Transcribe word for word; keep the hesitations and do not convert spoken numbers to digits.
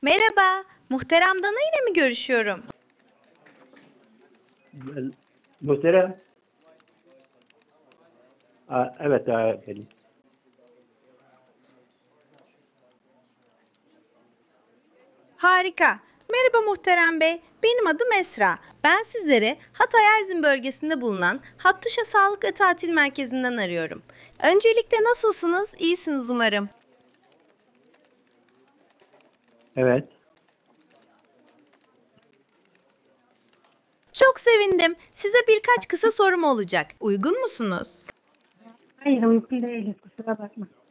Merhaba, Muhterem Dana ile mi görüşüyorum? Muhterem. Aa, evet, aa, benim. Harika. Merhaba Muhterem Bey, benim adım Esra. Ben sizleri Hatay Erzin bölgesinde bulunan Hattuşa Sağlık ve Tatil Merkezi'nden arıyorum. Öncelikle nasılsınız? İyisiniz umarım. Evet. Çok sevindim. Size birkaç kısa sorum olacak. Uygun musunuz? Hayır, uygun değiliz, kusura bakma.